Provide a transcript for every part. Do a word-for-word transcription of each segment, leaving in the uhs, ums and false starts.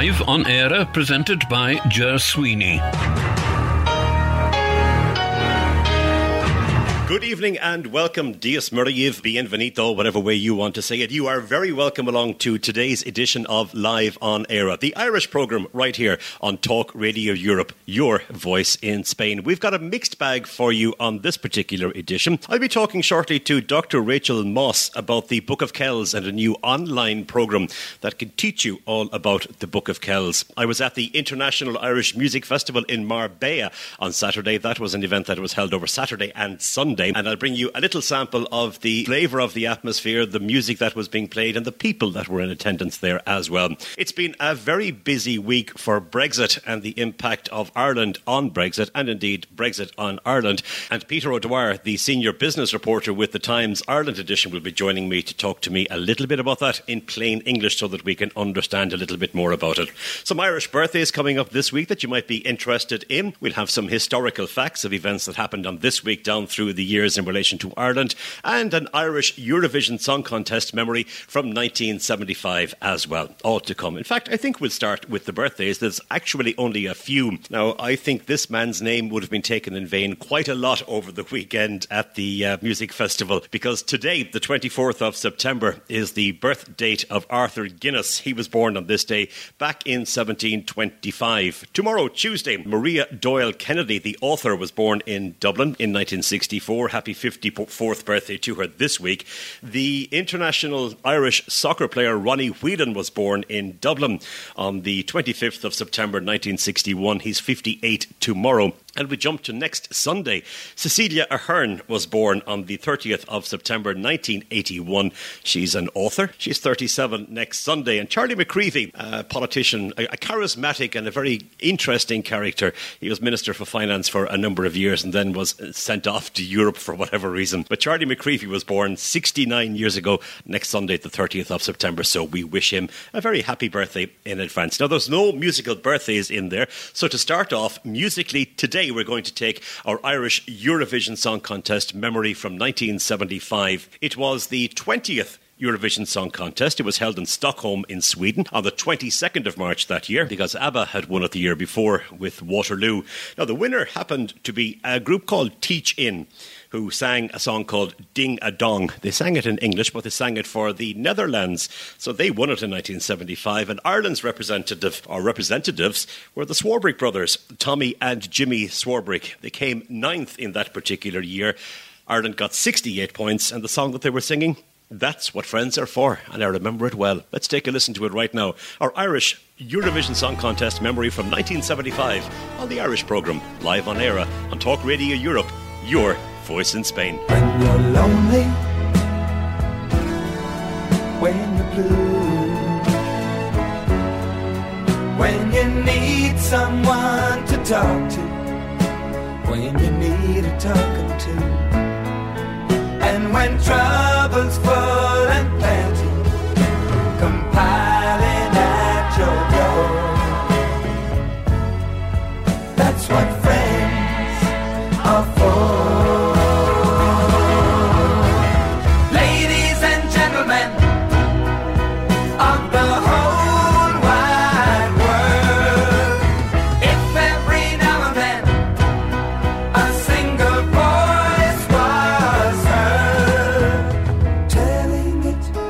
Live on Air, presented by Ger Sweeney. Good evening and welcome, Dias Murayev, bienvenido, whatever way you want to say it. You are very welcome along to today's edition of Live on Air, the Irish programme right here on Talk Radio Europe, your voice in Spain. We've got a mixed bag for you on this particular edition. I'll be talking shortly to Doctor Rachel Moss about the Book of Kells and a new online programme that can teach you all about the Book of Kells. I was at the International Irish Music Festival in Marbella on Saturday. That was an event that was held over Saturday and Sunday. And I'll bring you a little sample of the flavour of the atmosphere, the music that was being played and the people that were in attendance there as well. It's been a very busy week for Brexit and the impact of Ireland on Brexit and indeed Brexit on Ireland. And Peter O'Dwyer, the senior business reporter with the Times Ireland edition, will be joining me to talk to me a little bit about that in plain English so that we can understand a little bit more about it. Some Irish birthdays coming up this week that you might be interested in. We'll have some historical facts of events that happened on this week down through the years in relation to Ireland, and an Irish Eurovision Song Contest memory from nineteen seventy-five as well. All to come. In fact, I think we'll start with the birthdays. There's actually only a few. Now, I think this man's name would have been taken in vain quite a lot over the weekend at the uh, music festival, because today, the twenty-fourth of September, is the birth date of Arthur Guinness. He was born on this day back in seventeen twenty-five. Tomorrow, Tuesday, Maria Doyle Kennedy, the author, was born in Dublin in nineteen sixty-four. Happy fifty-fourth birthday to her this week. The international Irish soccer player Ronnie Whelan was born in Dublin on the twenty-fifth of September nineteen sixty-one. He's fifty-eight tomorrow. And we jump to next Sunday. Cecilia Ahern was born on the thirtieth of September nineteen eighty-one. She's an author. She's thirty-seven next Sunday. And Charlie McCreevy, a politician, a, a charismatic and a very interesting character. He was Minister for Finance for a number of years and then was sent off to Europe for whatever reason. But Charlie McCreevy was born sixty-nine years ago next Sunday, the thirtieth of September. So we wish him a very happy birthday in advance. Now, there's no musical birthdays in there. So to start off, musically today, we're going to take our Irish Eurovision Song Contest memory from nineteen seventy-five. It was the twentieth Eurovision Song Contest. It was held in Stockholm in Sweden on the twenty-second of March that year, because ABBA had won it the year before with Waterloo. Now, the winner happened to be a group called Teach In, who sang a song called Ding a Dong. They sang it in English, but they sang it for the Netherlands. So they won it in nineteen seventy-five. And Ireland's representative, or representatives, were the Swarbrick brothers, Tommy and Jimmy Swarbrick. They came ninth in that particular year. Ireland got sixty-eight points, and the song that they were singing, That's What Friends Are For, and I remember it well. Let's take a listen to it right now. Our Irish Eurovision Song Contest memory from nineteen seventy-five on the Irish programme, Live on Air, on Talk Radio Europe, your voice in Spain. When you're lonely, when you're blue, when you need someone to talk to, when you need a talking to, and when trouble's full and plenty compiling at your door, that's what friends are for. Telling it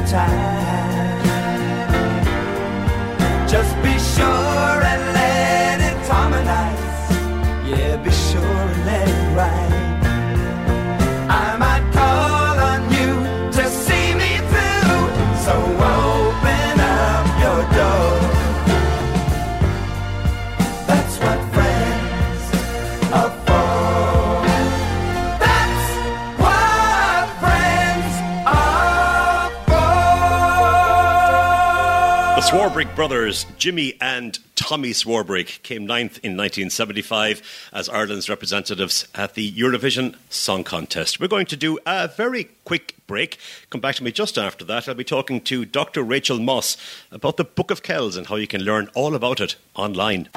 time. Just be sure and let it harmonize. Yeah, be sure and let it ride. I might call on you to see me through, so open up your door. That's what friends are for. That's what friends are for. The Swarbrick brothers, Jimmy and Tommy Swarbrick, came ninth in nineteen seventy-five as Ireland's representatives at the Eurovision Song Contest. We're going to do a very quick break. Come back to me just after that. I'll be talking to Doctor Rachel Moss about the Book of Kells and how you can learn all about it online.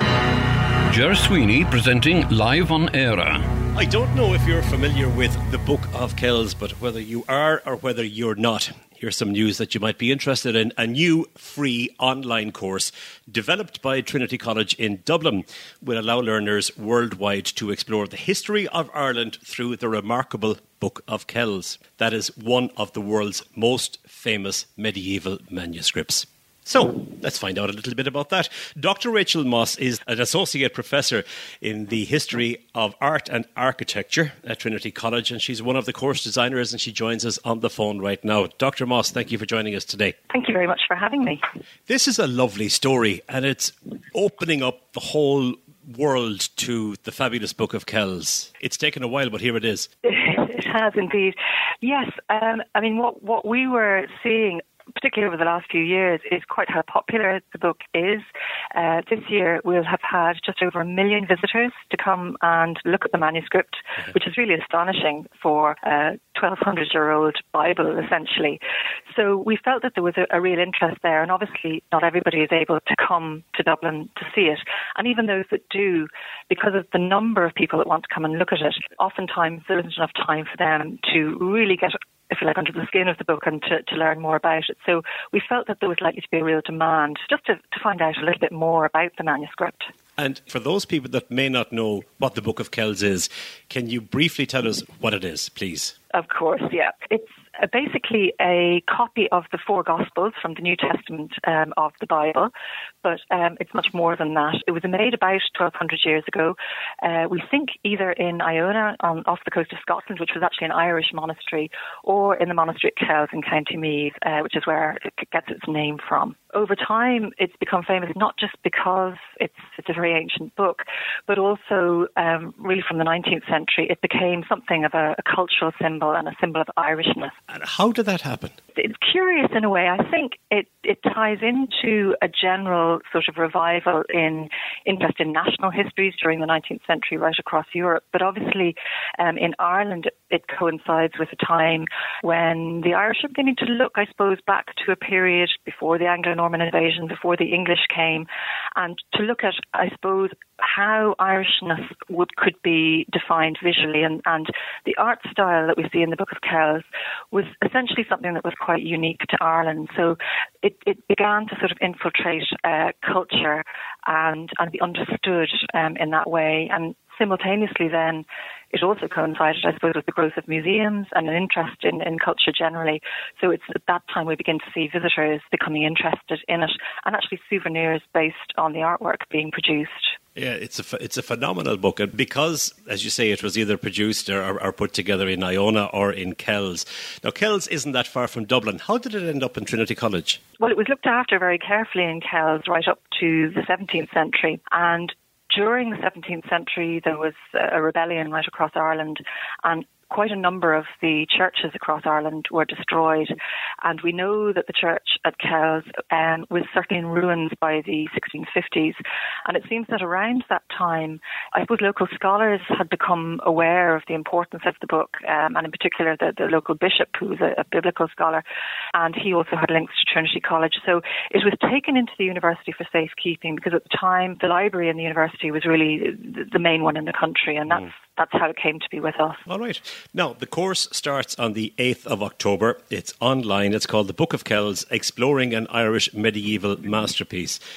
Ger Sweeney presenting Live on Era. I don't know if you're familiar with the Book of Kells, but whether you are or whether you're not, here's some news that you might be interested in. A new free online course developed by Trinity College in Dublin will allow learners worldwide to explore the history of Ireland through the remarkable Book of Kells. That is one of the world's most famous medieval manuscripts. So, let's find out a little bit about that. Doctor Rachel Moss is an associate professor in the history of art and architecture at Trinity College, and she's one of the course designers, and she joins us on the phone right now. Doctor Moss, thank you for joining us today. Thank you very much for having me. This is a lovely story, and it's opening up the whole world to the fabulous Book of Kells. It's taken a while, but here it is. It has indeed. Yes, um, I mean, what, what we were seeing, particularly over the last few years, is quite how popular the book is. Uh, this year we'll have had just over a million visitors to come and look at the manuscript, which is really astonishing for a twelve hundred year old Bible, essentially. So we felt that there was a, a real interest there, and obviously not everybody is able to come to Dublin to see it. And even those that do, because of the number of people that want to come and look at it, oftentimes there isn't enough time for them to really get, if you like, under the skin of the book and to, to learn more about it. So we felt that there was likely to be a real demand just to, to find out a little bit more about the manuscript. And for those people that may not know what the Book of Kells is, can you briefly tell us what it is, please? Of course, yeah. It's uh, basically a copy of the four Gospels from the New Testament um, of the Bible, but um, it's much more than that. It was made about twelve hundred years ago. Uh, we think either in Iona, on, off the coast of Scotland, which was actually an Irish monastery, or in the monastery at Kells in County Meath, uh, which is where it gets its name from. Over time, it's become famous not just because it's, it's a very ancient book, but also um, really from the nineteenth century, it became something of a, a cultural symbol and a symbol of Irishness. And how did that happen? It's curious in a way. I think it, it ties into a general sort of revival in interest in national histories during the nineteenth century right across Europe. But obviously um, in Ireland, it coincides with a time when the Irish are beginning to look, I suppose, back to a period before the Anglo-Norman invasion, before the English came, and to look at, I suppose, how Irishness would could be defined visually. And, and the art style that we see in the Book of Kells was essentially something that was quite unique to Ireland. So it, it began to sort of infiltrate uh, culture and, and be understood um, in that way. And simultaneously then, it also coincided, I suppose, with the growth of museums and an interest in, in culture generally. So it's at that time we begin to see visitors becoming interested in it, and actually souvenirs based on the artwork being produced. Yeah, it's a, it's a phenomenal book. And because, as you say, it was either produced or, or, or put together in Iona or in Kells. Now, Kells isn't that far from Dublin. How did it end up in Trinity College? Well, it was looked after very carefully in Kells right up to the seventeenth century. And during the seventeenth century, there was a rebellion right across Ireland, and quite a number of the churches across Ireland were destroyed. And we know that the church at Kells um, was certainly in ruins by the sixteen fifties. And it seems that around that time, I suppose local scholars had become aware of the importance of the book, um, and in particular the, the local bishop, who was a, a biblical scholar, and he also had links to Trinity College. So it was taken into the university for safekeeping, because at the time the library in the university was really the, the main one in the country, and that's mm. that's how it came to be with us. All right. Now, the course starts on the eighth of October. It's online. It's called The Book of Kells, Exploring an Irish Medieval Masterpiece.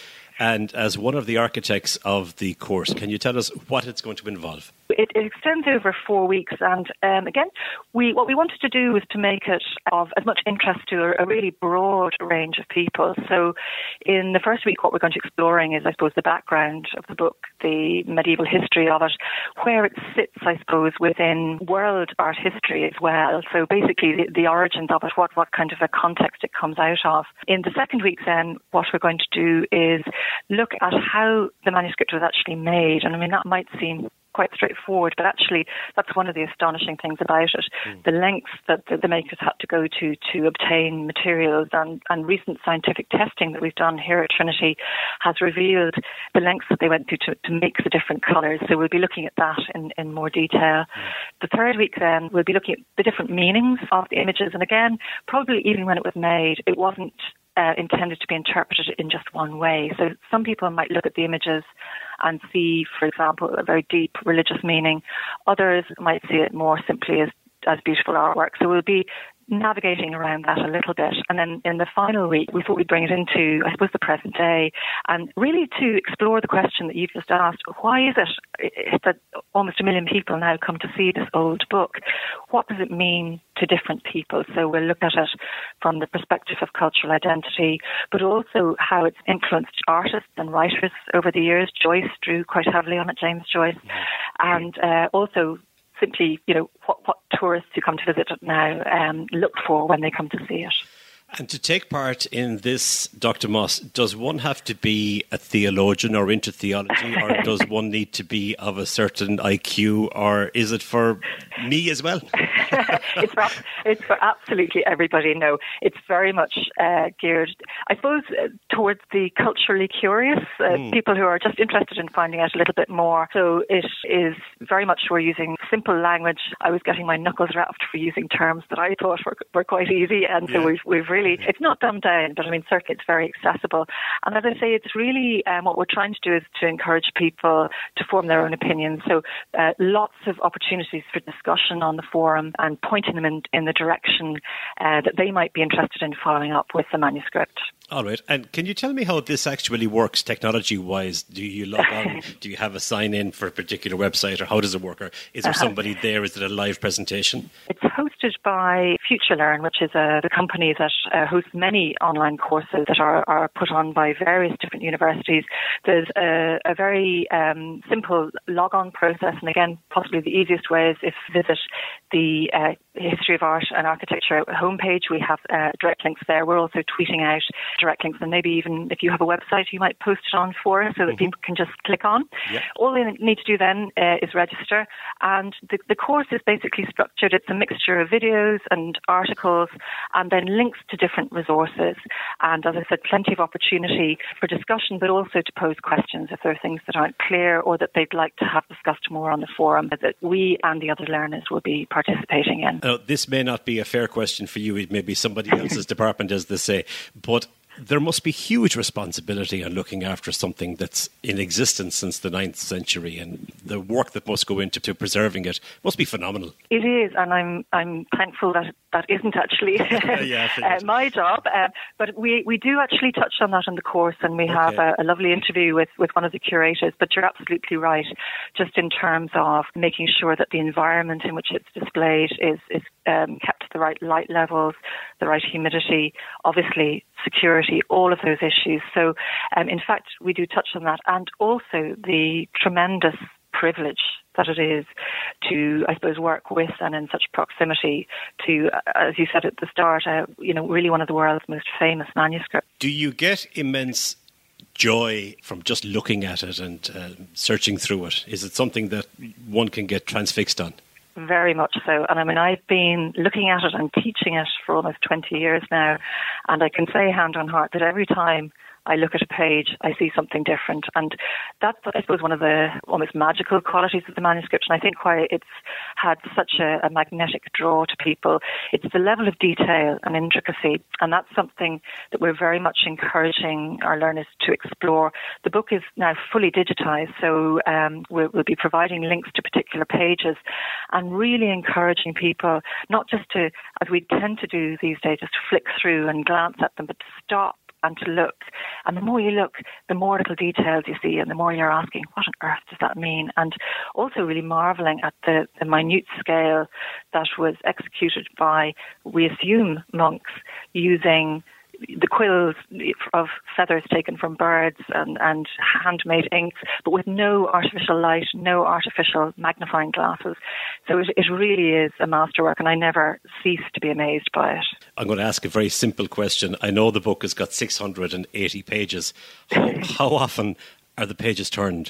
And as one of the architects of the course, can you tell us what it's going to involve? It, it extends over four weeks, and um, again, we what we wanted to do was to make it of as much interest to a, a really broad range of people. So, in the first week, what we're going to be exploring is, I suppose, the background of the book, the medieval history of it, where it sits, I suppose, within world art history as well. So, basically, the, the origins of it, what what kind of a context it comes out of. In the second week, then, what we're going to do is look at how the manuscript was actually made, and I mean that might seem quite straightforward, but actually that's one of the astonishing things about it. Mm. The lengths that the, the makers had to go to to obtain materials, and, and recent scientific testing that we've done here at Trinity has revealed the lengths that they went through to, to make the different colours. So we'll be looking at that in, in more detail. Mm. The third week then, we'll be looking at the different meanings of the images. And again, probably even when it was made, it wasn't Uh, intended to be interpreted in just one way. So some people might look at the images and see, for example, a very deep religious meaning. Others might see it more simply as, as beautiful artwork. So we'll be navigating around that a little bit. And then in the final week, we thought we'd bring it into, I suppose, the present day, and really to explore the question that you've just asked. Why is it that almost a million people now come to see this old book? What does it mean to different people? So we'll look at it from the perspective of cultural identity, but also how it's influenced artists and writers over the years. Joyce drew quite heavily on it, James Joyce. And uh, also simply, you know, what, what tourists who come to visit it now um, look for when they come to see it. And to take part in this, Doctor Moss, does one have to be a theologian or into theology, or does one need to be of a certain I Q, or is it for me as well? it's, for, it's for absolutely everybody. No, it's very much uh, geared, I suppose, uh, towards the culturally curious, uh, mm. people who are just interested in finding out a little bit more. So it is very much, we're using simple language. I was getting my knuckles wrapped for using terms that I thought were, were quite easy, and yeah. so we've, we've really it's not dumbed down, but I mean, certainly it's very accessible. And as I say, it's really um, what we're trying to do is to encourage people to form their own opinions. So uh, lots of opportunities for discussion on the forum and pointing them in, in the direction uh, that they might be interested in following up with the manuscript. All right. And can you tell me how this actually works technology-wise? Do you log on? Do you have a sign-in for a particular website, or how does it work? Or is there uh-huh. somebody there? Is it a live presentation? It's hosted by FutureLearn, which is uh, the company that uh, hosts many online courses that are, are put on by various different universities. There's a, a very um, simple log-on process, and again, possibly the easiest way is if you visit the uh, History of Art and Architecture homepage. We have uh, direct links there. We're also tweeting out direct links, and maybe even if you have a website, you might post it on for us so that mm-hmm. people can just click on. Yep. All they need to do then uh, is register, and the, the course is basically structured. It's a mixture of videos and articles, and then links to different resources. And as I said, plenty of opportunity for discussion, but also to pose questions if there are things that aren't clear or that they'd like to have discussed more on the forum that we and the other learners will be participating in. Now, this may not be a fair question for you. It may be somebody else's department, as they say, but there must be huge responsibility on looking after something that's in existence since the ninth century, and the work that must go into to preserving it must be phenomenal. It is, and I'm I'm thankful that that isn't actually yeah, uh, my job. Uh, but we, we do actually touch on that in the course, and we have okay. a, a lovely interview with, with one of the curators. But you're absolutely right, just in terms of making sure that the environment in which it's displayed is, is um, kept to the right light levels, the right humidity, obviously security, all of those issues. So, um, in fact, we do touch on that, and also the tremendous privilege that it is to, I suppose, work with and in such proximity to, as you said at the start, uh, you know, really one of the world's most famous manuscripts. Do you get immense joy from just looking at it and uh, searching through it? Is it something that one can get transfixed on? Very much so. And I mean, I've been looking at it and teaching it for almost twenty years now. And I can say hand on heart that every time I look at a page, I see something different. And that's, I suppose, one of the almost magical qualities of the manuscript. And I think why it's had such a, a magnetic draw to people. It's the level of detail and intricacy. And that's something that we're very much encouraging our learners to explore. The book is now fully digitized, so um, we'll, we'll be providing links to particular pages and really encouraging people not just to, as we tend to do these days, just to flick through and glance at them, but to stop and to look. And the more you look, the more little details you see, and the more you're asking, what on earth does that mean? And also really marvelling at the, the minute scale that was executed by, we assume, monks using the quills of feathers taken from birds and, and handmade inks, but with no artificial light, no artificial magnifying glasses. So it, it really is a masterwork, and I never cease to be amazed by it. I'm going to ask a very simple question. I know the book has got six hundred eighty pages. How, how often are the pages turned?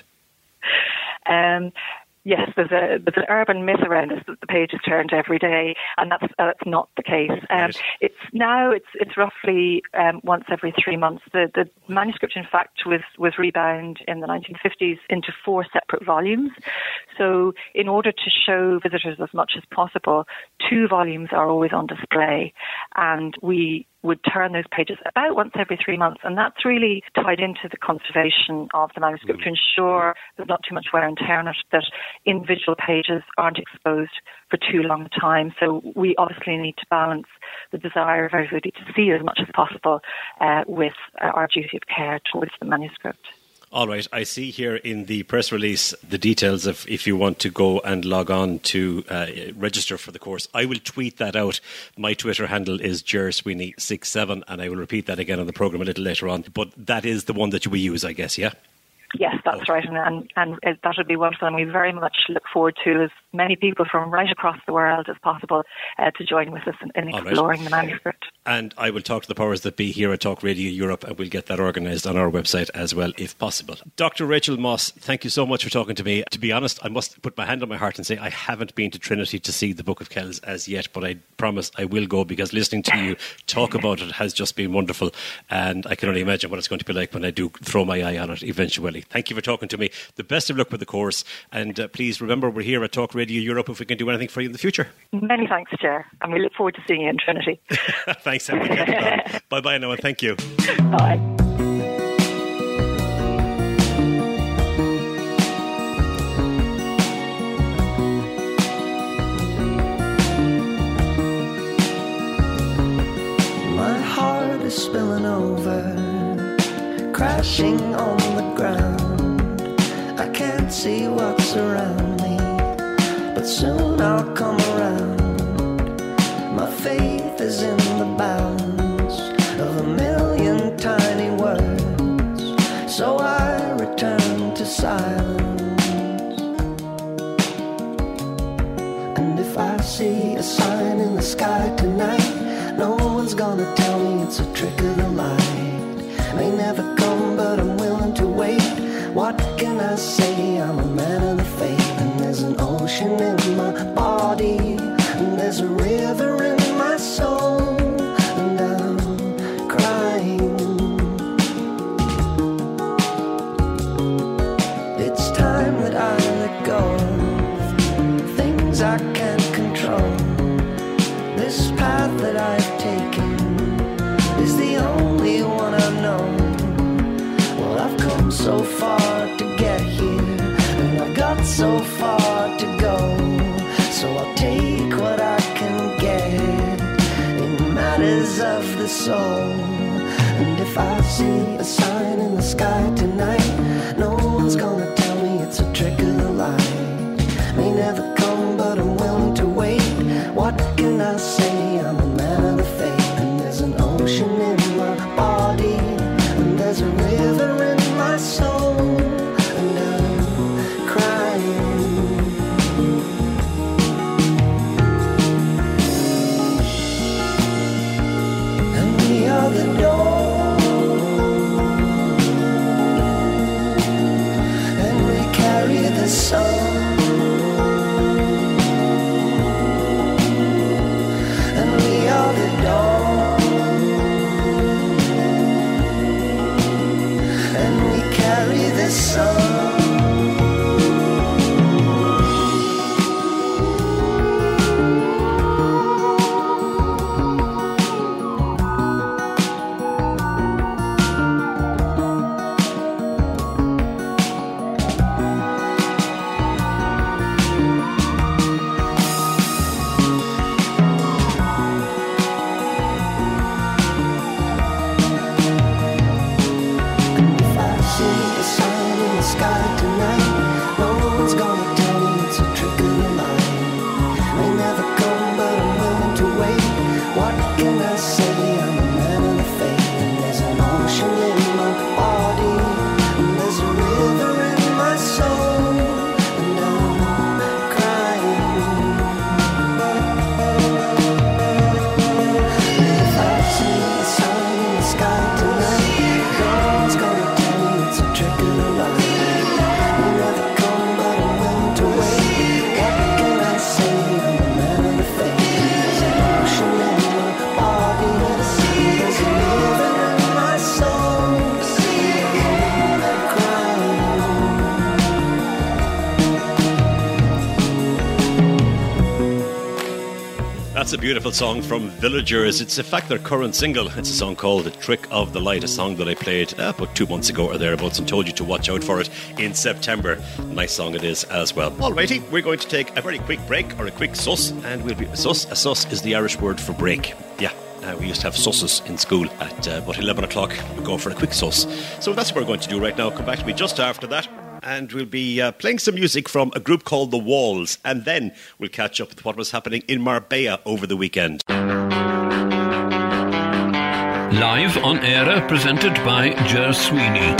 Um, Yes, there's a there's an urban myth around this that the page is turned every day, and that's uh, that's not the case. Um, right. It's now it's it's roughly um, once every three months. The the manuscript, in fact, was was rebound in the nineteen fifties into four separate volumes. So, in order to show visitors as much as possible, two volumes are always on display, and we would turn those pages about once every three months. And that's really tied into the conservation of the manuscript mm. to ensure there's not too much wear and tear on it, that individual pages aren't exposed for too long a time. So we obviously need to balance the desire of everybody to see as much as possible uh, with uh, our duty of care towards the manuscript. All right, I see here in the press release the details of if you want to go and log on to uh, register for the course. I will tweet that out. My Twitter handle is Ger Sweeney sixty-seven, and I will repeat that again on the programme a little later on. But that is the one that you will use, I guess, yeah? Yes, that's right, and, and and that would be wonderful, and we very much look forward to as many people from right across the world as possible uh, to join with us in, in exploring right. the manuscript. And I will talk to the powers that be here at Talk Radio Europe, and we'll get that organised on our website as well, if possible. Doctor Rachel Moss, thank you so much for talking to me. To be honest, I must put my hand on my heart and say I haven't been to Trinity to see the Book of Kells as yet, but I promise I will go, because listening to you talk about it has just been wonderful, and I can only imagine what it's going to be like when I do throw my eye on it eventually. Thank you for talking to me. The best of luck with the course, and uh, please remember we're here at Talk Radio Europe if we can do anything for you in the future. Many thanks, Chair, and we look forward to seeing you in Trinity. Thanks, Emily. Bye-bye now, and thank you. Bye. My heart is spilling over, crashing on the ground. I can't see what's around me, but soon I'll come around. My faith is in the bounds of a million tiny words, so I return to silence. And if I see a sign in the sky tonight, no one's gonna tell me it's a trick of the light. May never come, but I'm willing to wait. What can I say? I'm a man of the faith, and there's an ocean in my body, and there's a river in my soul, and I'm crying. It's time that I let go of things I can't control. This path that I've taken is the only one I know. Well, I've come so far to get here, and I've got so far to go, so I'll take what I can get in matters of the soul. And if I see a sign in the sky tonight, no one's gonna tell me it's a trick of the light. May never come, but I'm willing to wait. What can I say? I'm a man of the faith, and there's an ocean in my body, and there's a river in my soul, and I'm crying. And we are the door, and That's a beautiful song from Villagers. It's in fact their current single. It's a song called The Trick of the Light, a song that I played uh, about two months ago or thereabouts and told you to watch out for it in September. Nice song it is as well. Alrighty, we're going to take a very quick break, or a quick suss, and we'll be a suss. A suss is the Irish word for break. Yeah. Uh, we used to have susses in school at uh, about eleven o'clock. We'll go for a quick suss. So that's what we're going to do right now. Come back to me just after that. And we'll be uh, playing some music from a group called The Walls. And then we'll catch up with what was happening in Marbella over the weekend. Live on Air, presented by Ger Sweeney.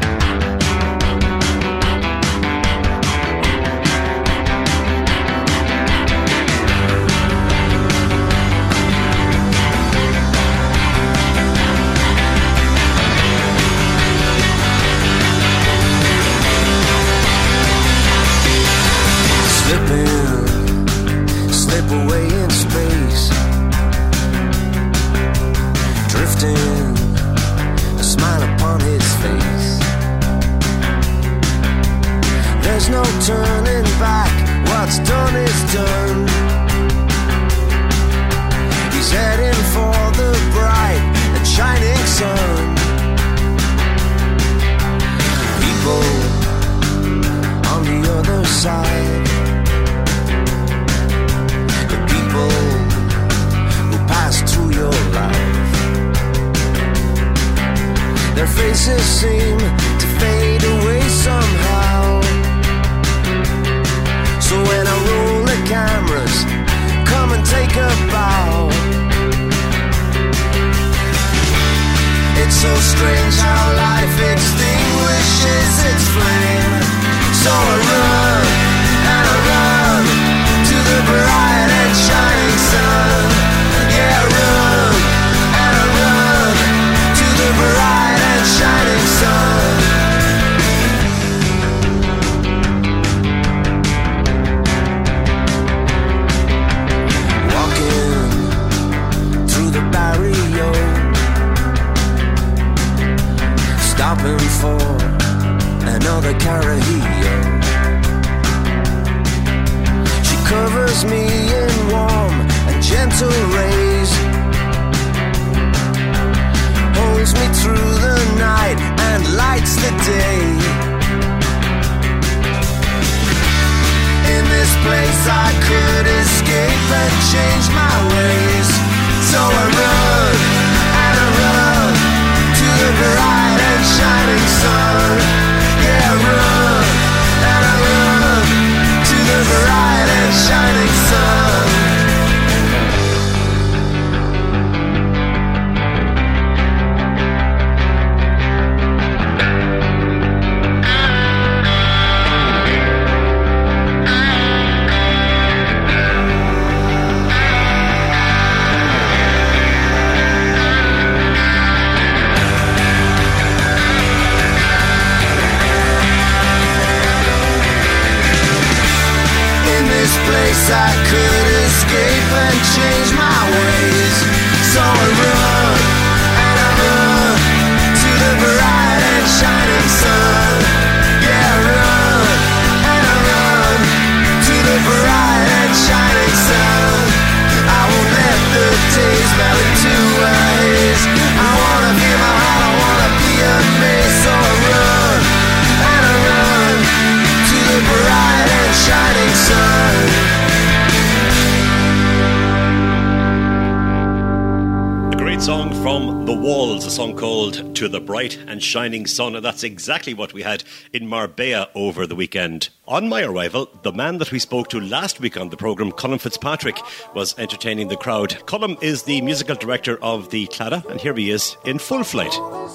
To the Bright and Shining Sun, and that's exactly what we had in Marbella over the weekend. On my arrival, the man that we spoke to last week on the programme, Colin Fitzpatrick, was entertaining the crowd. Colin is the musical director of the Claddagh, and here he is in full flight.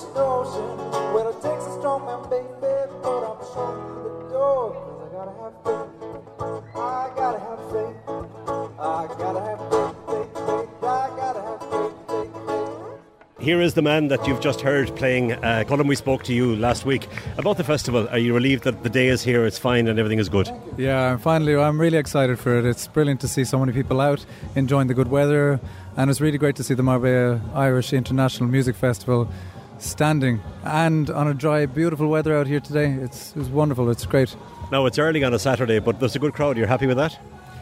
Here is the man that you've just heard playing. Uh, Colin, we spoke to you last week about the festival. Are you relieved that the day is here, it's fine and everything is good? Yeah, finally, I'm really excited for it. It's brilliant to see so many people out enjoying the good weather, and it's really great to see the Marbella Irish International Music Festival standing and on a dry, beautiful weather out here today. It's, it's wonderful, it's great. Now, it's early on a Saturday, but there's a good crowd. You're happy with that?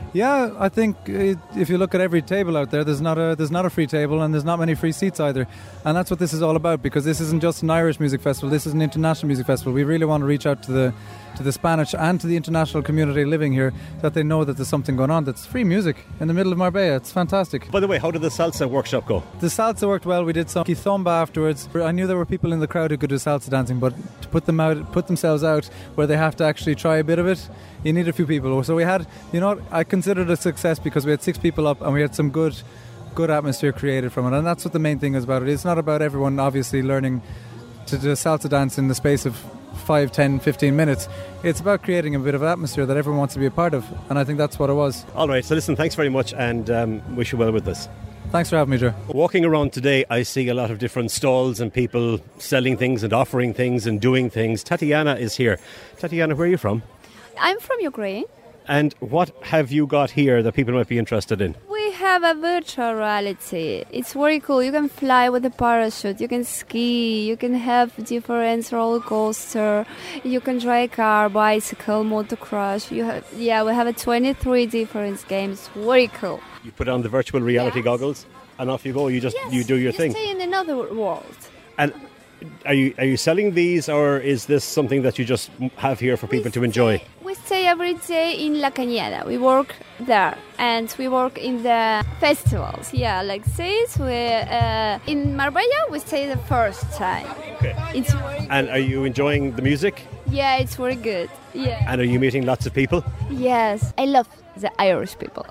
Yeah, I think it, if you look at every table out there, there's not a there's not a free table and there's not many free seats either. And that's what this is all about, because this isn't just an Irish music festival, this is an international music festival. We really want to reach out to the to the Spanish and to the international community living here, that they know that there's something going on, that's free music in the middle of Marbella. It's fantastic. By the way, how did the salsa workshop go? The salsa worked well. We did some kizomba afterwards. I knew there were people in the crowd who could do salsa dancing, but to put them out, put themselves out where they have to actually try a bit of it, you need a few people. So we had, you know, I considered it a success because we had six people up and we had some good good atmosphere created from it, and that's what the main thing is about it. It's not about everyone obviously learning to do salsa dance in the space of five, ten, fifteen minutes. It's about creating a bit of atmosphere that everyone wants to be a part of, and I think that's what it was. All right, so listen, thanks very much, and um, wish you well with this. Thanks for having me, Joe. Walking around today, I see a lot of different stalls and people selling things and offering things and doing things. Tatiana is here. Tatiana, where are you from? I'm from Ukraine. And what have you got here that people might be interested in? We have a virtual reality. It's very cool. You can fly with a parachute. You can ski. You can have different roller coaster. You can drive a car, bicycle, motocross. You have, yeah, we have a twenty-three different games. Very cool. You put on the virtual reality yes. goggles and off you go. You just yes, you do your you thing. Stay in another world. And are you are you selling these, or is this something that you just have here for people we to enjoy? Stay, we stay every day in La Cañada. We work there, and we work in the festivals. Yeah, like this. We uh, in Marbella we stay the first time. Okay. It's very and good. Are you enjoying the music? Yeah, it's very good. Yeah. And are you meeting lots of people? Yes, I love the Irish people.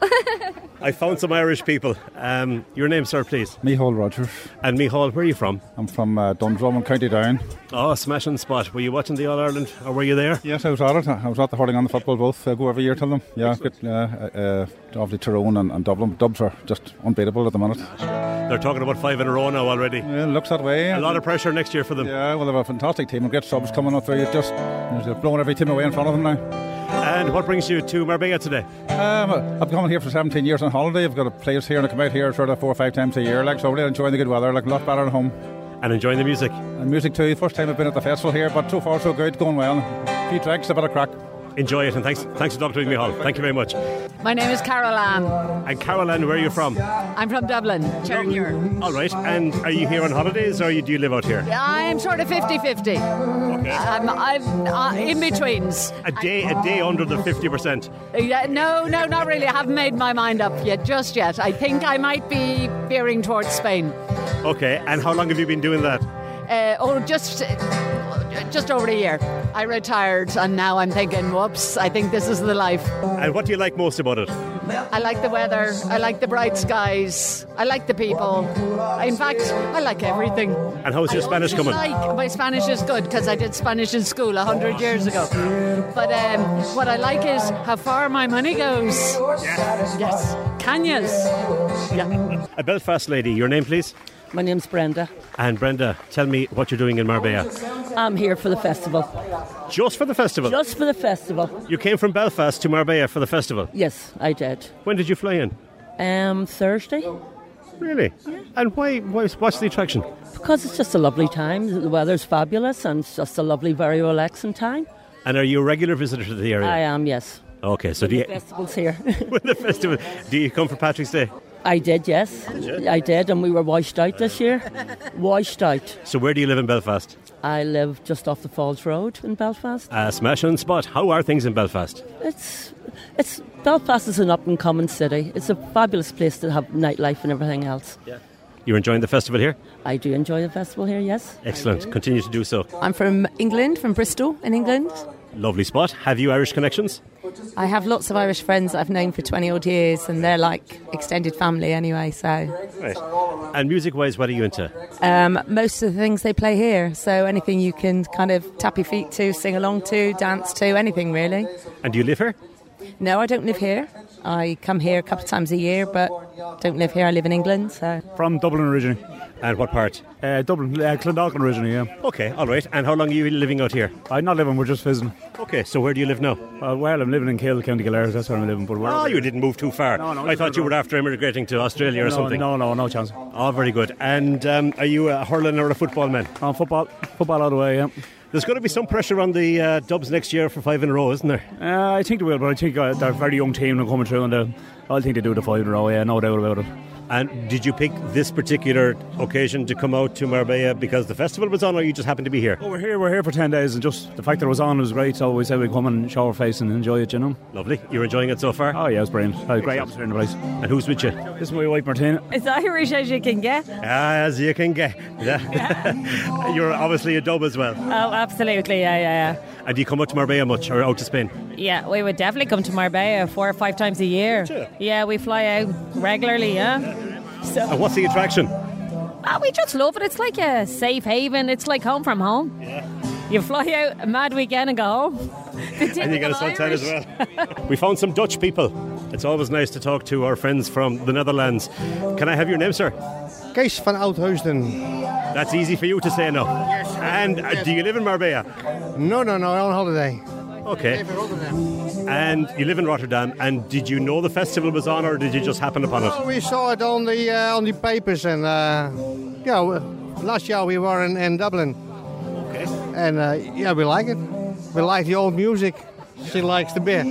I found some Irish people. Um, your name, sir, please? Micheál Rogers. And Micheál, where are you from? I'm from uh, Dundrum, County Down. Oh, smashing spot. Were you watching the All-Ireland, or were you there? Yes, I was at it. I was at the hurling and the football both. I go every year to them. Yeah, good. Uh, uh, obviously Tyrone and, and Dublin. Dubs are just unbeatable at the minute. They're talking about five in a row now already. Yeah, it looks that way. A lot of pressure next year for them. Yeah, well, they have a fantastic team. Great subs coming up there. Just they're blowing every team away in front of them now. And what brings you to Marbella today? Um, I've come here for seventeen years on holiday. I've got a place here and I come out here sort of four or five times a year. Like, so really enjoying the good weather, like a lot better at home. And enjoying the music. And music too. First time I've been at the festival here, but so far so good, going well. A few tracks, a bit of crack. Enjoy it, and thanks thanks for talking to me, Micheál. Thank you very much. My name is Carol Ann. And Carol Ann, where are you from? I'm from Dublin, Chernier. All right, and are you here on holidays, or do you live out here? I'm sort of fifty-fifty. Okay. I'm, I'm uh, in-betweens. A day, a day under the fifty percent. Yeah, no, no, not really. I haven't made my mind up yet, just yet. I think I might be veering towards Spain. Okay, and how long have you been doing that? Uh, oh, just... Just over a year. I retired and now I'm thinking, whoops, I think this is the life. And what do you like most about it? I like the weather, I like the bright skies, I like the people. In fact, I like everything. And how's your I Spanish coming? Like, my Spanish is good because I did Spanish in school a hundred years ago. But um, what I like is how far my money goes. Yes. Yes. Cañas. Yeah. A Belfast lady, your name please? My name's Brenda. And Brenda, tell me what you're doing in Marbella. I'm here for the festival. Just for the festival? Just for the festival. You came from Belfast to Marbella for the festival? Yes, I did. When did you fly in? Um, Thursday. Really? Yeah. And why, why? What's the attraction? Because it's just a lovely time. The weather's fabulous and it's just a lovely, very relaxing time. And are you a regular visitor to the area? I am, yes. Okay, so when do you... the festival's here. When the festival... Do you come for Patrick's Day? I did, yes. Did you? I did, and we were washed out this year. Washed out. So where do you live in Belfast? I live just off the Falls Road in Belfast. Uh, smashing spot. How are things in Belfast? It's... it's Belfast is an up-and-coming city. It's a fabulous place to have nightlife and everything else. Yeah. You're enjoying the festival here? I do enjoy the festival here, yes. Excellent. Continue to do so. I'm from England, from Bristol in England. Lovely spot. Have you Irish connections? I have lots of Irish friends that I've known for twenty odd years, and they're like extended family anyway, so... Right. And music-wise, what are you into? Um, most of the things they play here, so anything you can kind of tap your feet to, sing along to, dance to, anything really. And do you live here? No, I don't live here. I come here a couple of times a year, but don't live here. I live in England, so... From Dublin originally. And what part? Uh, Dublin, uh, Clondalkin originally, yeah. Okay, all right. And how long are you living out here? I'm not living, we're just visiting. Okay, so where do you live now? Uh, well, I'm living in Kill, County Kildare, that's where I'm living. But oh, you didn't move too far. No, no. I thought you were after immigrating to Australia or no, something. No, no, no chance. Oh, very good. And um, are you a hurling or a football man? Oh, football. Football all the way, yeah. There's going to be some pressure on the uh, Dubs next year for five in a row, isn't there? Uh, I think they will, but I think uh, they're a very young team and coming through, and uh, I think they do the five in a row, yeah, no doubt about it. And did you pick this particular occasion to come out to Marbella because the festival was on, or you just happened to be here? Oh, we're here, we're here for ten days, and just the fact that it was on was great, so we said we'd come and show our face and enjoy it, you know. Lovely. You're enjoying it so far? Oh, yeah, it's brilliant. A great atmosphere in the place. And who's with you? This is my wife, Martina. As Irish as you can get. As you can get. Yeah. You're obviously a Dub as well. Oh, absolutely, yeah, yeah, yeah. And do you come out to Marbella much, or out to Spain? Yeah, we would definitely come to Marbella four or five times a year. Sure. Yeah, we fly out regularly, yeah. So. And what's the attraction? Oh, we just love it. It's like a safe haven. It's like home from home. Yeah. You fly out a mad weekend and go home. And you get a suntan as well. We found some Dutch people. It's always nice to talk to our friends from the Netherlands. Can I have your name, sir? Kees van Oudheusden. That's easy for you to say now. Yes. And uh, do you live in Marbella? No, no, no, on holiday. Okay. And you live in Rotterdam, and did you know the festival was on, or did you just happen upon it? Well, we saw it on the uh, on the papers, and uh, yeah, last year we were in, in Dublin. Okay. And uh, yeah, we like it. We like the old music. She likes the beer.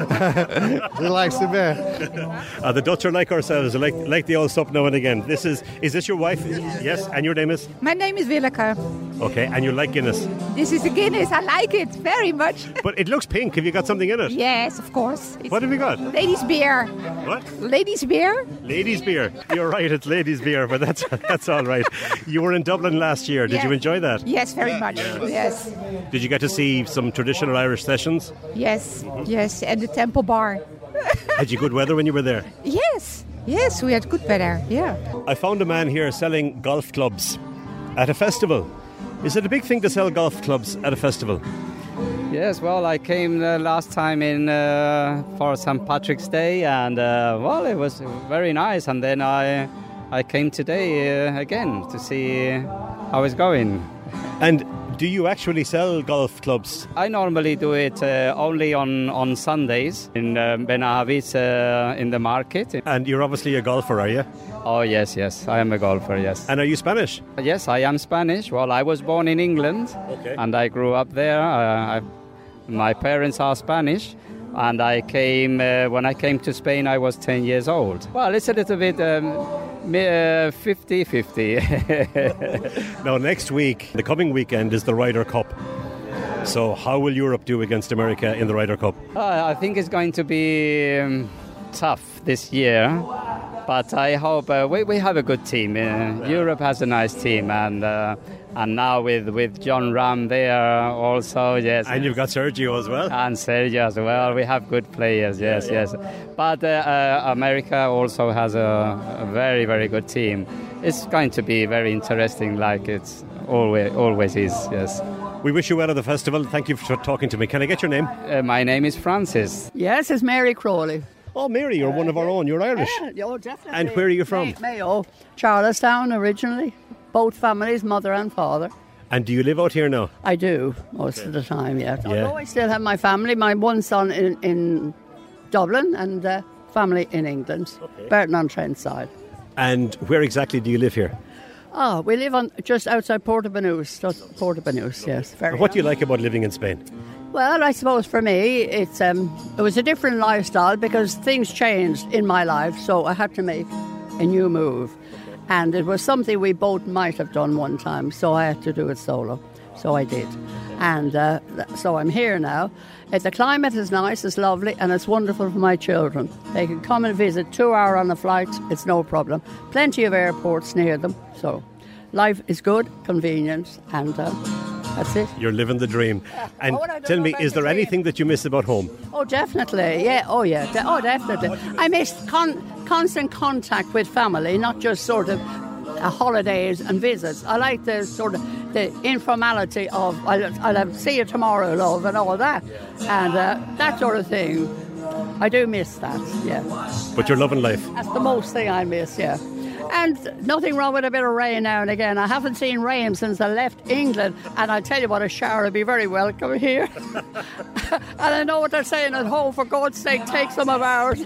She likes the beer. Uh, the Dutch are like ourselves, like like the old stuff now and again. This is is this your wife? Yes. And your name is? My name is Willeke. Okay. And you like Guinness? This is a Guinness. I like it very much. But it looks pink. Have you got something in it? Yes, of course. It's what have you got? Ladies' beer. What? Ladies' beer. Ladies' beer. You're right. It's ladies' beer, but that's that's all right. You were in Dublin last year. Did yeah. you enjoy that? Yes, very much. Yes. Did you get to see some traditional Irish sessions? Yes, yes, and the Temple Bar. Had you good weather when you were there? Yes, yes, we had good weather, yeah. I found a man here selling golf clubs at a festival. Is it a big thing to sell golf clubs at a festival? Yes, well, I came uh, last time in uh, for Saint Patrick's Day, and uh, well, it was very nice. And then I, I came today uh, again to see how it's going. And do you actually sell golf clubs? I normally do it uh, only on, on Sundays in uh, Benahavis uh, in the market. And you're obviously a golfer, are you? Oh, yes, yes. I am a golfer, yes. And are you Spanish? Yes, I am Spanish. Well, I was born in England, okay. And I grew up there. Uh, I, my parents are Spanish. And I came, uh, when I came to Spain, I was ten years old. Well, it's a little bit um, fifty-fifty. Now, next week, the coming weekend, is the Ryder Cup. So how will Europe do against America in the Ryder Cup? Uh, I think it's going to be um, tough this year. But I hope uh, we, we have a good team. Uh, Europe has a nice team. And uh, and now with, with John Ram there also, yes. And you've got Sergio as well. And Sergio as well. We have good players, yes, yeah, yeah. yes. But uh, uh, America also has a, a very, very good team. It's going to be very interesting, like it's always, always is, yes. We wish you well at the festival. Thank you for talking to me. Can I get your name? Uh, my name is Francis. Yes, it's Mary Crawley. Oh, Mary, you're uh, one of our own. You're Irish. Yeah, oh, definitely. And where are you from? May- Mayo. Charlestown originally. Both families, mother and father. And do you live out here now? I do, most okay. of the time, yeah. yeah. Although I still have my family. My one son in, in Dublin and uh, family in England. Okay. Burton-on-Trent side. And where exactly do you live here? Oh, we live on just outside Portabanús. Portabanús, yes. Very what do you like about living in Spain? Well, I suppose for me, it's um, it was a different lifestyle because things changed in my life, so I had to make a new move. And it was something we both might have done one time, so I had to do it solo. So I did. And uh, so I'm here now. Uh, the climate is nice, it's lovely, and it's wonderful for my children. They can come and visit two hours on a flight, it's no problem. Plenty of airports near them, so life is good, convenient, and uh, that's it. You're living the dream. And oh, tell me, is there anything that you miss about home? Oh, definitely. Yeah. Oh, yeah. De- oh, definitely. I miss con- constant contact with family, not just sort of uh, holidays and visits. I like the sort of the informality of I'll, I'll see you tomorrow, love, and all that, and uh, that sort of thing. I do miss that. Yeah. But you're loving life. That's the most thing I miss. Yeah. And nothing wrong with a bit of rain now and again. I haven't seen rain since I left England, and I tell you what, a shower would be very welcome here. And I know what they're saying at home, for God's sake, take some of ours.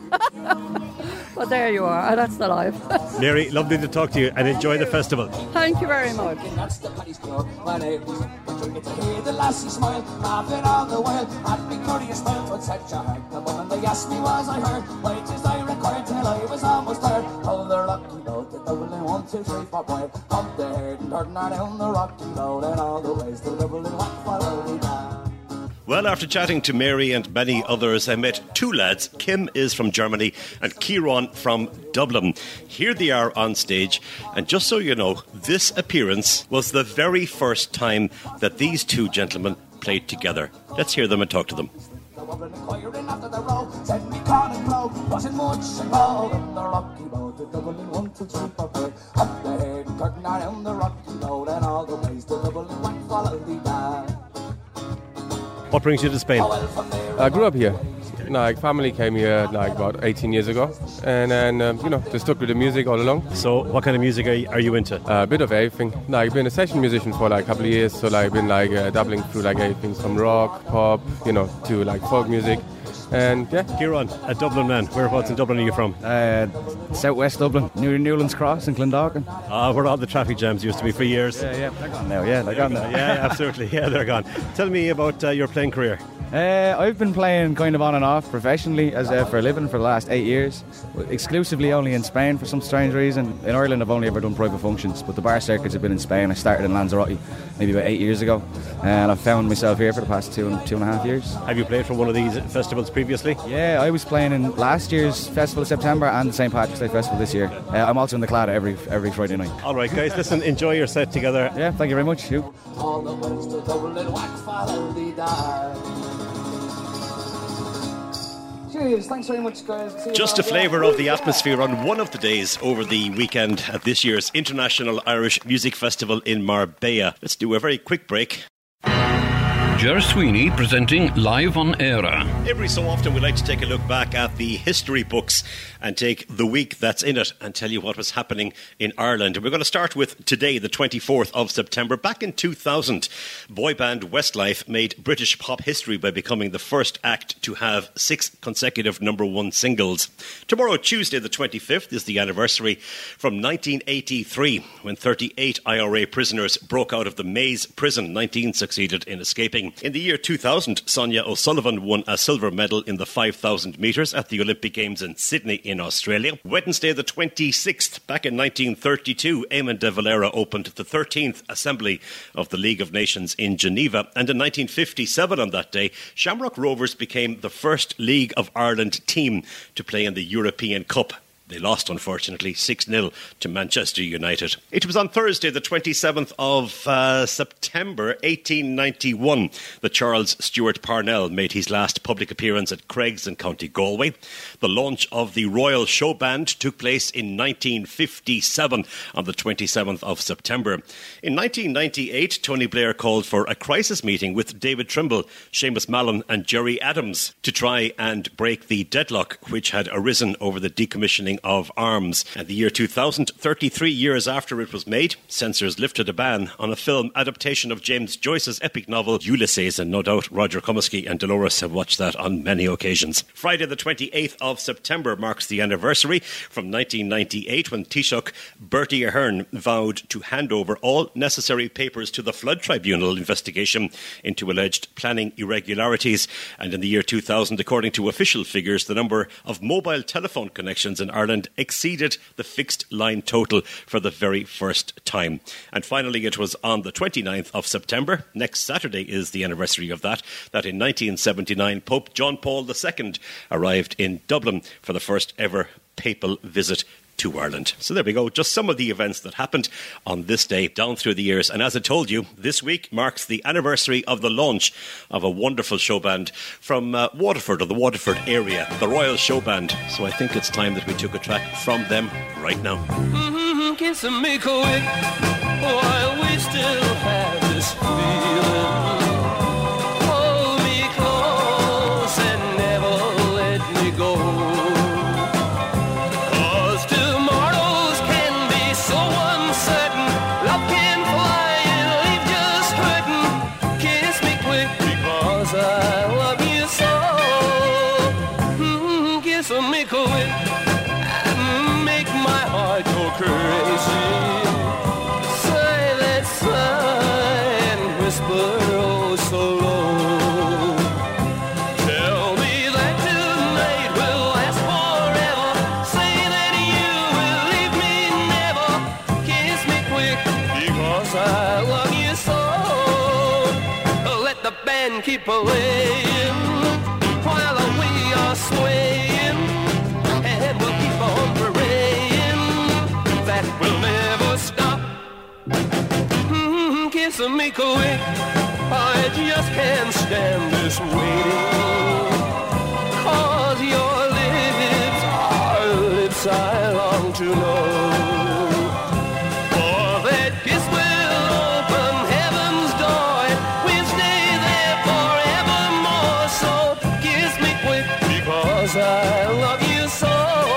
But there you are, that's the life. Mary, lovely to talk to you, and enjoy the festival. Thank you very much. enjoying it to hear the lassie smile, laughing all the while at me curious mouth with such a hurt. The moment they asked me was I heard, wages I required till I was almost tired. Oh, the rocky road to Dublin, one, two, three, four, five. Up the head and turn her down the rocky road, and all the ways to Dublin, what follow me down. Well, after chatting to Mary and many others, I met two lads. Kim is from Germany and Kieran from Dublin. Here they are on stage, and just so you know, this appearance was the very first time that these two gentlemen played together. Let's hear them and talk to them. Inquiring after the road, said me corn and blow, wasn't much involved in the rocky road to Dublin, one, two, three, four, five. Up the head and curtain around the rocky road, and all the ways to Dublin, one follow the down. What brings you to Spain? I grew up here. Like, family came here like about eighteen years ago, and then um, you know, they stuck with the music all along. So, what kind of music are you, are you into? Uh, a bit of everything. Like, been a session musician for like a couple of years, so like been like uh, dabbling through like everything from rock, pop, you know, to like folk music. And yeah, Kieran, a Dublin man. Whereabouts in Dublin are you from? Uh, Southwest Dublin, New Newlands Cross in Clondalkin. Ah, uh, where all the traffic jams used to be for years. Yeah, yeah, they're gone now. Yeah, they're gone now. Yeah, absolutely. Yeah, they're gone. Tell me about uh, your playing career. Uh, I've been playing kind of on and off professionally as uh, for a living for the last eight years, exclusively only in Spain for some strange reason. In Ireland I've only ever done private functions, but the bar circuits have been in Spain. I started in Lanzarote maybe about eight years ago, and I've found myself here for the past two and two and a half years. Have you played for one of these festivals previously? Yeah, I was playing in last year's Festival of September and the Saint Patrick's Day Festival this year. Uh, I'm also in the Claddagh every every Friday night. All right, guys, listen, enjoy your set together. Yeah, thank you very much. You. All the ways to Dublin, what follow the down. Cheers, thanks very much, guys. Just a flavour of the atmosphere on one of the days over the weekend at this year's International Irish Music Festival in Marbella. Let's do a very quick break. Ger Sweeney presenting Live on Era. Every so often we like to take a look back at the history books and take the week that's in it and tell you what was happening in Ireland. And we're going to start with today, the twenty-fourth of September. Back in two thousand, boy band Westlife made British pop history by becoming the first act to have six consecutive number one singles. Tomorrow, Tuesday the twenty-fifth, is the anniversary from nineteen eighty-three, when thirty-eight I R A prisoners broke out of the Maze prison. nineteen succeeded in escaping. In the year two thousand, Sonia O'Sullivan won a silver medal in the five thousand metres at the Olympic Games in Sydney in Australia. Wednesday the twenty-sixth, back in nineteen thirty-two, Eamon de Valera opened the thirteenth Assembly of the League of Nations in Geneva. And in nineteen fifty-seven, on that day, Shamrock Rovers became the first League of Ireland team to play in the European Cup. They lost, unfortunately, six nil to Manchester United. It was on Thursday, the twenty-seventh of uh, September, eighteen ninety-one, that Charles Stewart Parnell made his last public appearance at Craig's in County Galway. The launch of the Royal Show Band took place in nineteen fifty-seven on the twenty-seventh of September. In nineteen ninety-eight, Tony Blair called for a crisis meeting with David Trimble, Seamus Mallon and Gerry Adams to try and break the deadlock which had arisen over the decommissioning of arms. And the year two thousand, thirty-three years after it was made, censors lifted a ban on a film adaptation of James Joyce's epic novel Ulysses, and no doubt Roger Comiskey and Dolores have watched that on many occasions. Friday the twenty-eighth of September marks the anniversary from nineteen ninety-eight, when Taoiseach Bertie Ahern vowed to hand over all necessary papers to the Flood Tribunal investigation into alleged planning irregularities. And in the year two thousand, according to official figures, the number of mobile telephone connections in Ireland exceeded the fixed line total for the very first time. And finally, it was on the twenty-ninth of September, next Saturday is the anniversary of that, that in nineteen seventy-nine Pope John Paul the Second arrived in Dublin for the first ever papal visit to Ireland. So there we go, just some of the events that happened on this day down through the years. And as I told you, this week marks the anniversary of the launch of a wonderful show band from uh, Waterford, or the Waterford area, the Royal Show Band. So I think it's time that we took a track from them right now. Mm-hmm, kiss and make a wick while we still have this feeling. Hold me close and never let me go. Crazy, silent sigh and whisper band keep playing while we are swaying, and we'll keep on praying that we'll never stop. Mm-hmm, kiss me quick, I just can't stand this waiting, 'cause your lips are lips I long to know. For that kiss will open heaven's door, we'll stay there forevermore. So kiss me quick, because I love you so.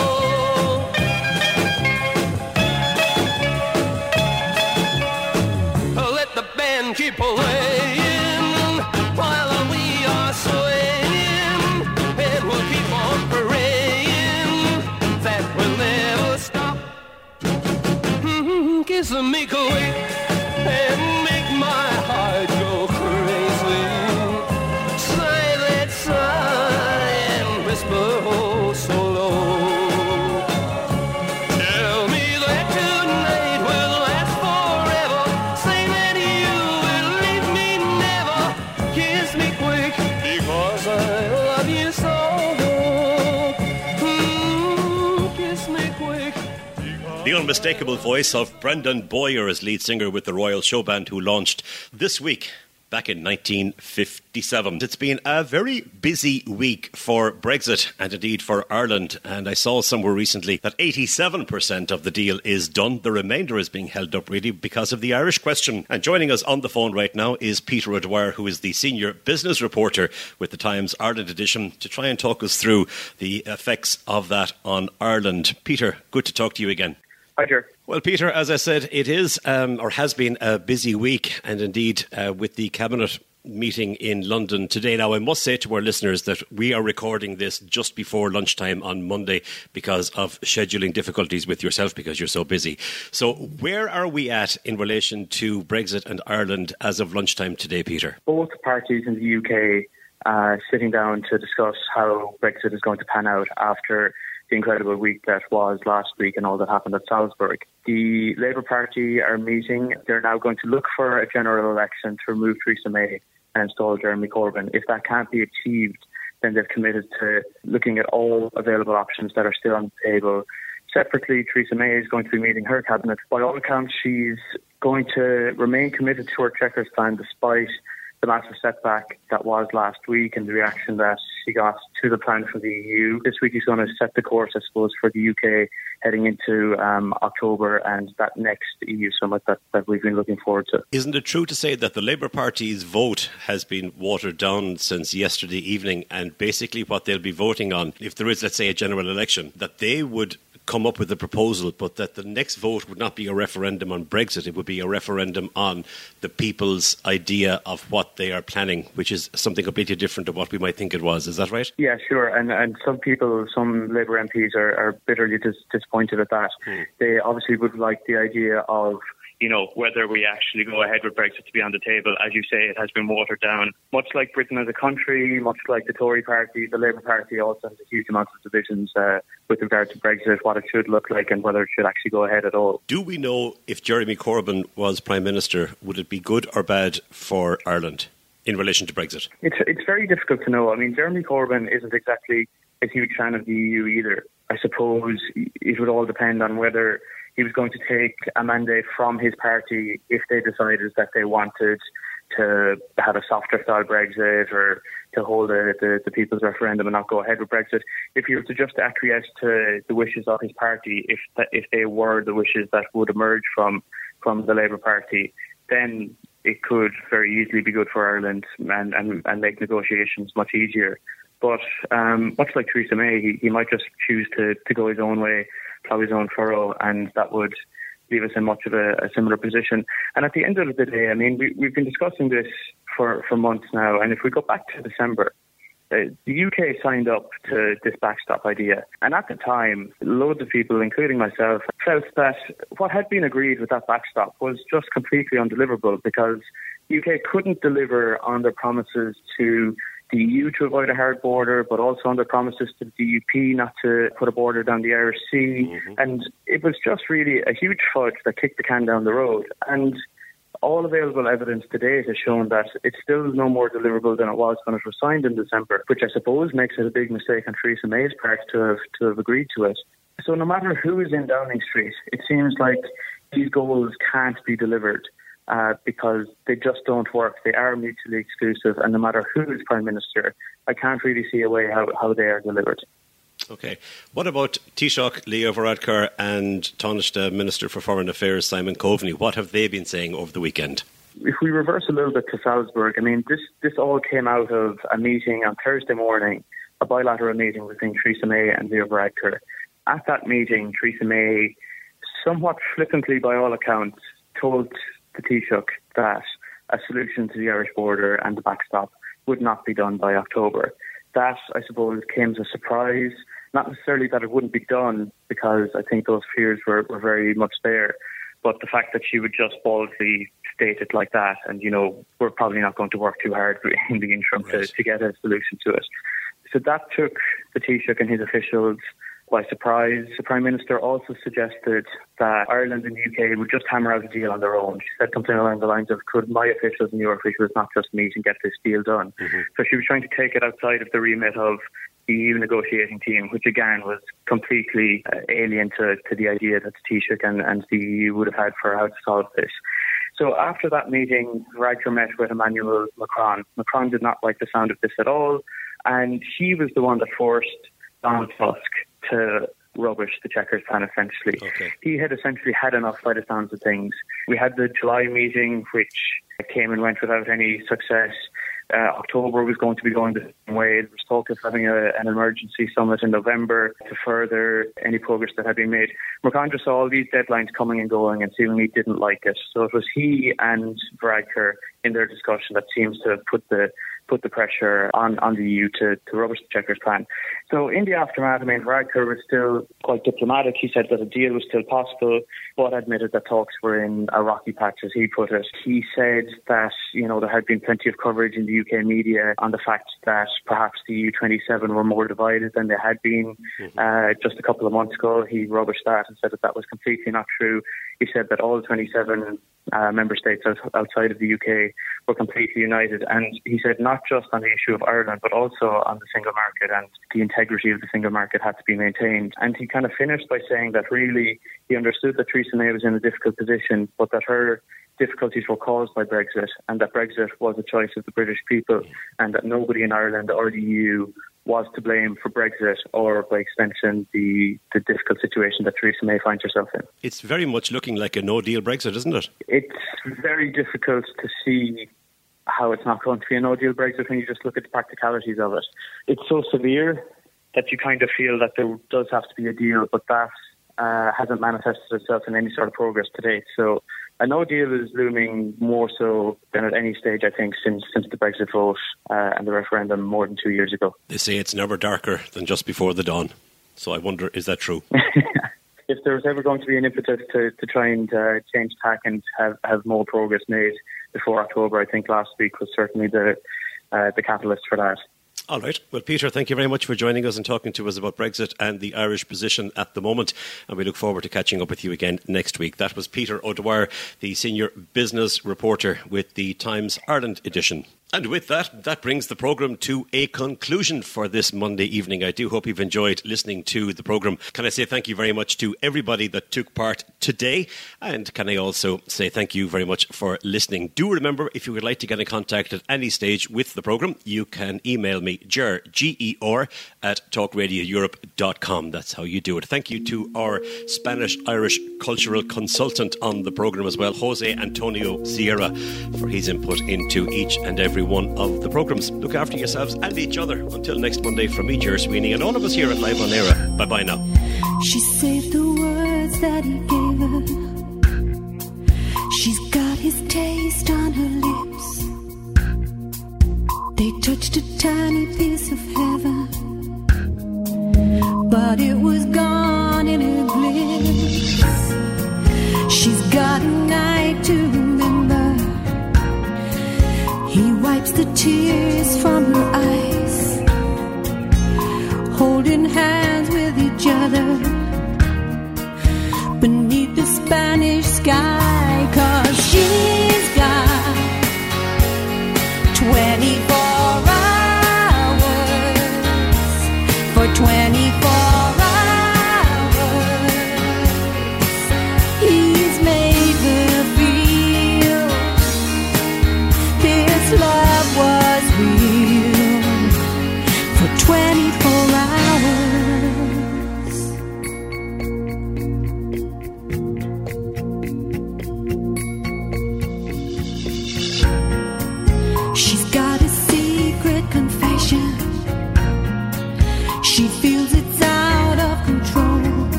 Let the band keep playing while we are swaying, and we'll keep on praying that we'll never stop. Mm-hmm, kiss me quick and make my heart go crazy. Sigh that sigh and whisper oh so low. Tell me that tonight will last forever. Say that you will leave me never. Kiss me quick, because I love you so. Mm, kiss me quick. The unmistakable voice of Brendan Boyer as lead singer with the Royal Show Band, who launched this week back in nineteen fifty-seven. It's been a very busy week for Brexit and indeed for Ireland, and I saw somewhere recently that eighty-seven percent of the deal is done. The remainder is being held up really because of the Irish question. And joining us on the phone right now is Peter O'Dwyer, who is the senior business reporter with the Times Ireland edition, to try and talk us through the effects of that on Ireland. Peter, good to talk to you again. Hi, Jer. Well, Peter, as I said, it is um, or has been a busy week, and indeed uh, with the Cabinet meeting in London today. Now, I must say to our listeners that we are recording this just before lunchtime on Monday because of scheduling difficulties with yourself because you're so busy. So where are we at in relation to Brexit and Ireland as of lunchtime today, Peter? Both parties in the U K are sitting down to discuss how Brexit is going to pan out after the incredible week that was last week and all that happened at Salzburg. The Labour Party are meeting. They're now going to look for a general election to remove Theresa May and install Jeremy Corbyn. If that can't be achieved, then they've committed to looking at all available options that are still on the table. Separately, Theresa May is going to be meeting her cabinet. By all accounts, she's going to remain committed to her Chequers plan despite the massive setback that was last week and the reaction that she got to the plan from the E U. This week is going to set the course, I suppose, for the U K heading into um, October and that next E U summit that, that we've been looking forward to. Isn't it true to say that the Labour Party's vote has been watered down since yesterday evening, and basically what they'll be voting on, if there is, let's say, a general election, that they would come up with a proposal, but that the next vote would not be a referendum on Brexit, it would be a referendum on the people's idea of what they are planning, which is something completely different to what we might think it was. Is that right? Yeah, sure. And and some people, some Labour M Ps are, are bitterly dis- disappointed at that. Hmm. They obviously would like the idea of, you know, whether we actually go ahead with Brexit to be on the table. As you say, it has been watered down. Much like Britain as a country, much like the Tory party, the Labour Party also has a huge amount of divisions uh, with regard to Brexit, what it should look like and whether it should actually go ahead at all. Do we know if Jeremy Corbyn was Prime Minister, would it be good or bad for Ireland in relation to Brexit? It's, it's very difficult to know. I mean, Jeremy Corbyn isn't exactly a huge fan of the E U either. I suppose it would all depend on whether he was going to take a mandate from his party if they decided that they wanted to have a softer style Brexit or to hold a, the, the people's referendum and not go ahead with Brexit. If he was to just acquiesce to the wishes of his party, if if they were the wishes that would emerge from, from the Labour Party, then it could very easily be good for Ireland and, and, and make negotiations much easier. But um, much like Theresa May, he, he might just choose to, to go his own way, plough his own furrow, and that would leave us in much of a, a similar position. And at the end of the day, I mean, we, we've been discussing this for, for months now, and if we go back to December, uh, the U K signed up to this backstop idea. And at the time, loads of people, including myself, felt that what had been agreed with that backstop was just completely undeliverable because the U K couldn't deliver on their promises to the E U to avoid a hard border, but also on their promises to the D U P not to put a border down the Irish Sea. Mm-hmm. And it was just really a huge fudge that kicked the can down the road. And all available evidence to date has shown that it's still no more deliverable than it was when it was signed in December, which I suppose makes it a big mistake on Theresa May's part to have, to have agreed to it. So no matter who is in Downing Street, it seems like these goals can't be delivered uh, because they just don't work. They are mutually exclusive, and no matter who is Prime Minister, I can't really see a way how, how they are delivered. Okay. What about Taoiseach Leo Varadkar and Taoiseach Minister for Foreign Affairs Simon Coveney? What have they been saying over the weekend? If we reverse a little bit to Salzburg, I mean, this, this all came out of a meeting on Thursday morning, a bilateral meeting between Theresa May and Leo Varadkar. At that meeting, Theresa May, somewhat flippantly by all accounts, told the Taoiseach that a solution to the Irish border and the backstop would not be done by October. That, I suppose, came as a surprise. Not necessarily that it wouldn't be done, because I think those fears were, were very much there. But the fact that she would just boldly state it like that, and, you know, we're probably not going to work too hard in the interim right. to, to get a solution to it. So that took the Taoiseach and his officials by surprise. The Prime Minister also suggested that Ireland and the U K would just hammer out a deal on their own. She said something along the lines of, could my officials and your officials not just meet and get this deal done? Mm-hmm. So she was trying to take it outside of the remit of the E U negotiating team, which again was completely uh, alien to, to the idea that the Taoiseach and, and the E U would have had for how to solve this. So after that meeting, Varadkar met with Emmanuel Macron. Macron did not like the sound of this at all, and he was the one that forced Donald Tusk to rubbish the Chequers plan, essentially. Okay. He had essentially had enough by the sounds of things. We had the July meeting, which came and went without any success. Uh, October was going to be going the same way. There was talk of having a, an emergency summit in November to further any progress that had been made. Macron just saw all these deadlines coming and going and seemingly didn't like it. So it was he and Varadkar in their discussion that seems to have put the put the pressure on, on the E U to, to rubbish the Chequers plan. So in the aftermath, I mean, Varadkar was still quite diplomatic. He said that a deal was still possible, but admitted that talks were in a rocky patch, as he put it. He said that, you know, there had been plenty of coverage in the U K media on the fact that perhaps the E U twenty-seven were more divided than they had been mm-hmm. uh, just a couple of months ago. He rubbished that and said that that was completely not true. He said that all the twenty-seven uh, member states outside of the U K were completely united. And he said not just on the issue of Ireland, but also on the single market, and the integrity of the single market had to be maintained. And he kind of finished by saying that really he understood that Theresa May was in a difficult position, but that her difficulties were caused by Brexit, and that Brexit was a choice of the British people, and that nobody in Ireland or the E U was to blame for Brexit, or by extension the, the difficult situation that Theresa May finds herself in. It's very much looking like a no-deal Brexit, isn't it? It's very difficult to see how it's not going to be a no-deal Brexit when you just look at the practicalities of it. It's so severe that you kind of feel that there does have to be a deal, but that uh, hasn't manifested itself in any sort of progress to date. So a no deal is looming more so than at any stage, I think, since since the Brexit vote uh, and the referendum more than two years ago. They say it's never darker than just before the dawn. So I wonder, is that true? If there was ever going to be an impetus to, to try and uh, change tack and have, have more progress made before October, I think last week was certainly the uh, the catalyst for that. All right. Well, Peter, thank you very much for joining us and talking to us about Brexit and the Irish position at the moment. And we look forward to catching up with you again next week. That was Peter O'Dwyer, the senior business reporter with the Times Ireland edition. And with that, that brings the programme to a conclusion for this Monday evening. I do hope you've enjoyed listening to the programme. Can I say thank you very much to everybody that took part today? And can I also say thank you very much for listening? Do remember, if you would like to get in contact at any stage with the programme, you can email me, Ger, G E R, at talk radio europe dot com. That's how you do it. Thank you to our Spanish-Irish cultural consultant on the programme as well, Jose Antonio Sierra, for his input into each and every one of the programmes. Look after yourselves and each other. Until next Monday, from me, Ger Sweeney, and all of us here at Live on Air. Bye-bye now. She saved the words that he gave her. She's got his taste on her lips. They touched a tiny piece of heaven, but it was gone in a glimpse. She's got a night to remember. He wipes the tears from her eyes, holding hands with each other beneath the Spanish sky, 'cause she's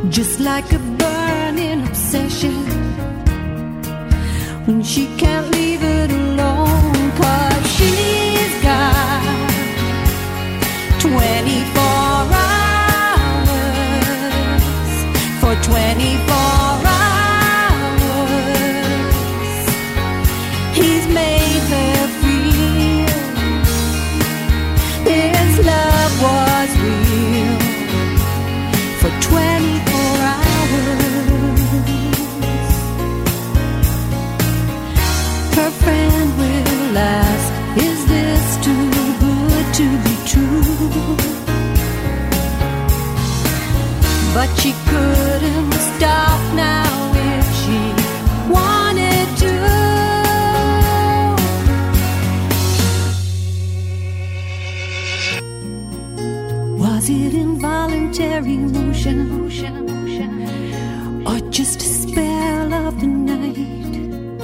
just like a burning obsession, when she can't leave it alone, 'cause she's got twenty-four hours, for twenty-four hours he's made her feel his love was real, for twenty-four hours. Her friend will ask, is this too good to be true? But she couldn't stop now if she wanted to. Was it involuntary motion, or just a spell of the night?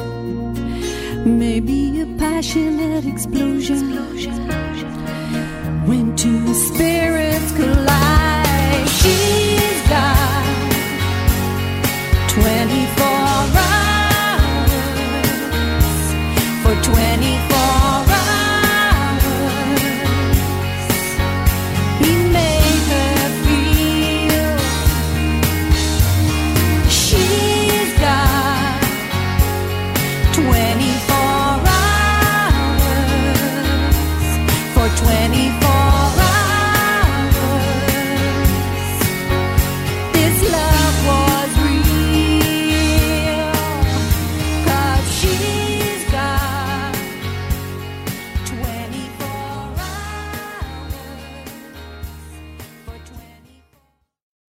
Maybe a passionate explosion, when two spirits collide. She